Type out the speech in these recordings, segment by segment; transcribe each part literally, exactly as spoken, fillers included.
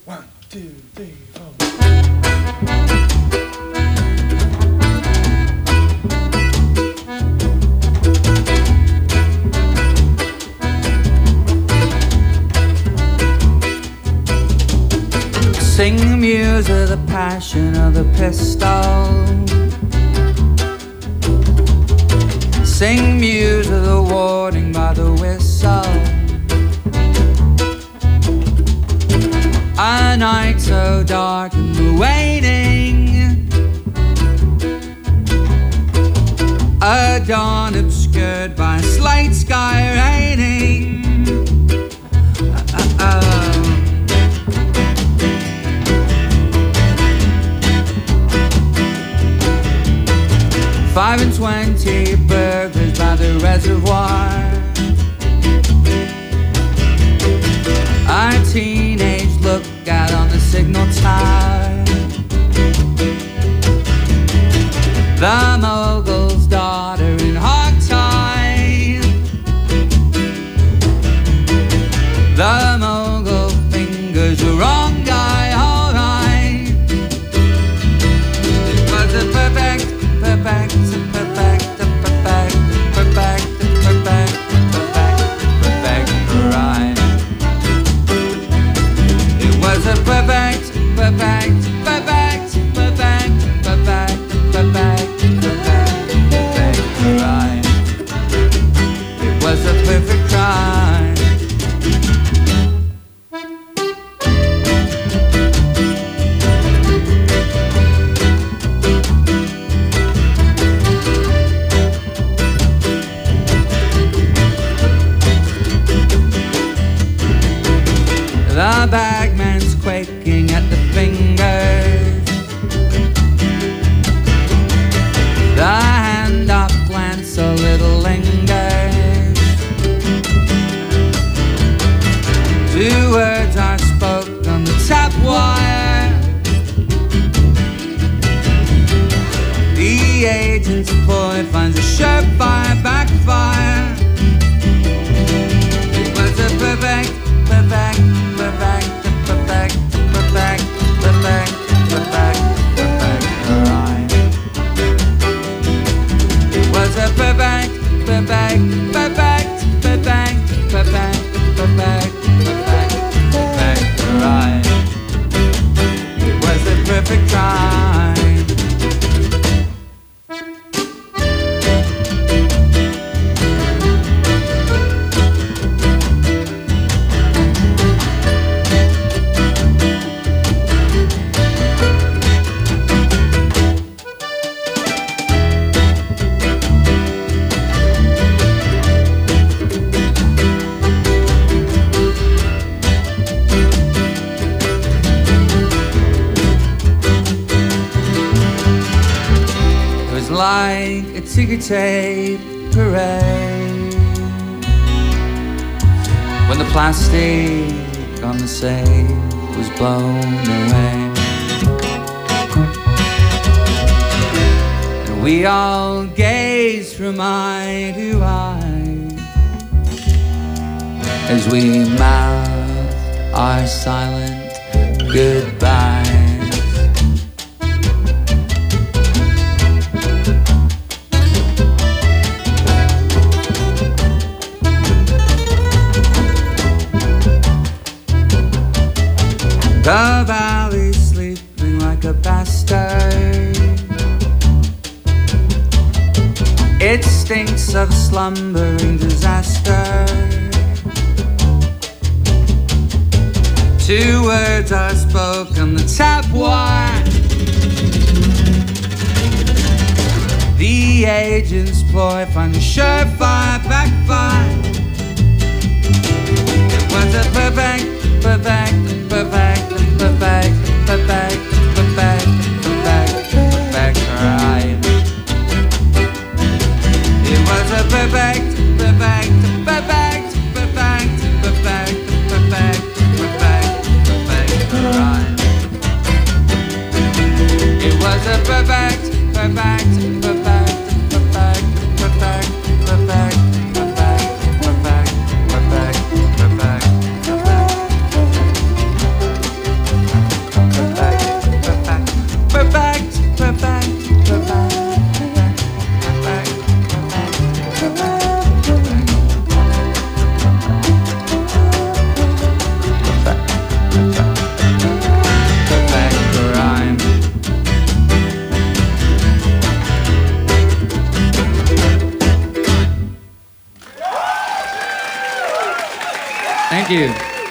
One, two, three, four. Sing the muse of the passion of the pistol. Sing muse of the warning by the whistle. A night so dark and the waiting, a dawn obscured by a slight sky raining. uh, uh, Five and twenty burglars by the reservoir. A teenage lookout on the signal tower. The mogul's daughter in hog tie. The mogul fingers the wrong guy, alright. It was a perfect, perfect, perfect, perfect, perfect, perfect, perfect, perfect ride. It was a perfect, perfect, perfect, perfect, perfect, perfect, perfect, perfect ride. It was a perfect ride. The bagman's quaking at the fingers. The hand-up glance a little lingers. Two words are spoken on the tap wire. The agent's ploy finds a surefire backfire. It was a perfect, perfect, perfect, perfect, perfect, perfect, perfect, perfect ride. It was a perfect, perfect, perfect, perfect, perfect, perfect, perfect, perfect ride. It was a perfect ride. Like a ticker tape parade, when the plastic on the safe was blown away, and we all gazed from eye to eye as we mouthed our silent goodbyes. The valley sleeping like a bastard. It stinks of slumbering disaster. Two words are spoken, the tap wire. The agent's ploy finds a surefire backfire. It was a perfect, perfect, perfect, perfect, perfect, perfect, perfect, perfect ride. It was a perfect, perfect, perfect, perfect, perfect, perfect, perfect, perfect ride. It was a perfect, perfect, perfect, perfect, perfect, perfect, perfect, perfect, perfect, perfect, perfect. Thank you.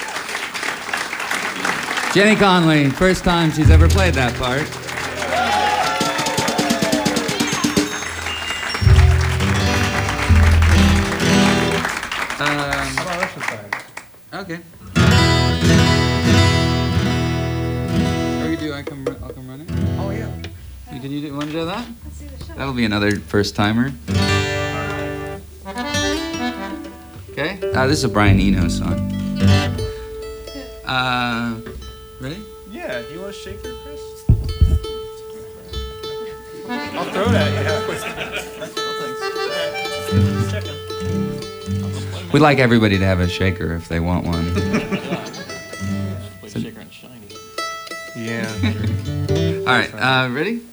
Jenny Conley, first time she's ever played that part. Um, How about Russian side? okay. Or you do I come Ru- I'll come running? Oh, yeah. You- Can you do, want to do that? Let's see the show. That'll be another first timer. Okay. Uh, this is a Brian Eno song. Uh, ready? Yeah, do you want to shake your Chris? I'll throw it at you. Yeah. Checking. We'd like everybody to have a shaker if they want one. Play shaker and shiny. Yeah. All right. Uh, ready?